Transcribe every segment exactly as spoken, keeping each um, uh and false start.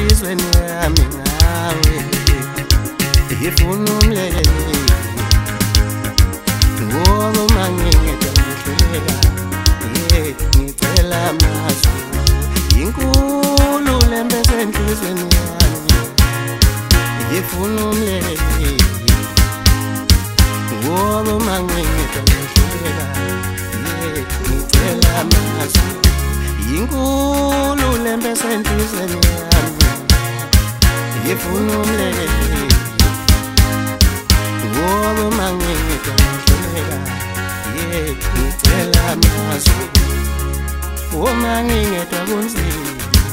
enhlizweni yami ngawe ngifuna umleleli ngoba mangingedwa ngihluleka yeah ngicela amazwi inkulu lempeza enhlizweni yami ngifuna umleleli ngoba mangingedwa ngihluleka yeah ngicela amazwi inkulu lempeza enhlizweni yami ngifuna umleleli ngoba mangingedwa ngihluleka yeah ngicela amazwi uma ngingedwa kunzima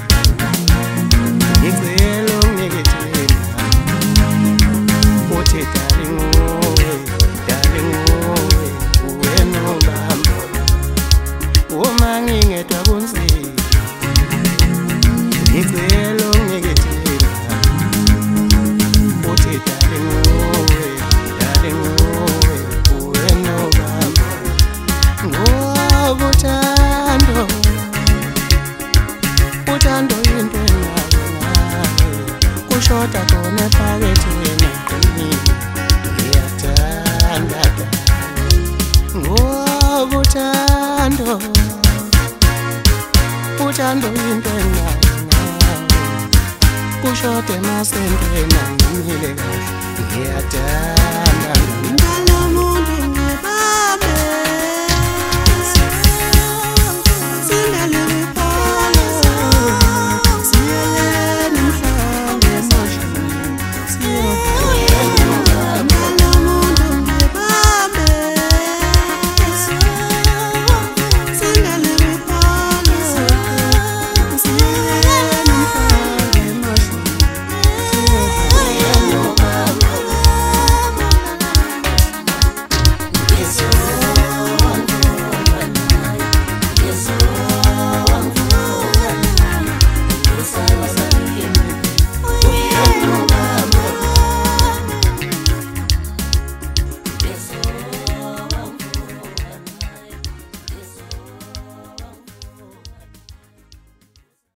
ngicela ungikethena uthi darling uwe darling uwe wena ubamba uma ngingedwa kunzima ngicela ungikethena uthi darling uwe darling uwe wena ubamba ngoba uthando uthando into enayo nawe kushoda khona ephaketheni ngiyathanda ngoba uthando uthando into enayo nawe kushoda emasentweni ngimile kahle ngiyathanda